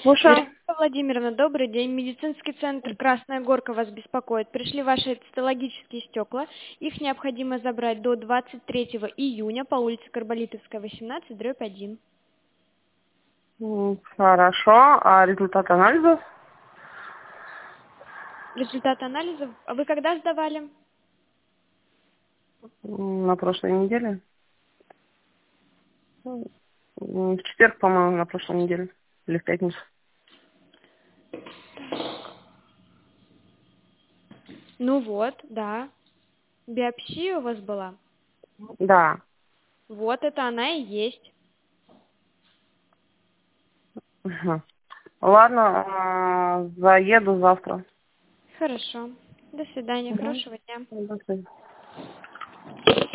Слушаю. Вероника Владимировна, добрый день. Медицинский центр «Красная Горка» вас беспокоит. Пришли ваши цитологические стекла. Их необходимо забрать до 23 июня по улице Карболитовская, 18/1. Хорошо. А результат анализов? Результат анализов. А вы когда сдавали? На прошлой неделе. В четверг, по-моему, на прошлой неделе. Или в пятницу. Ну вот, да. Биопсия у вас была? Да. Вот это она и есть. Ага. Ладно, заеду завтра. Хорошо. До свидания. Угу. Хорошего дня. До свидания.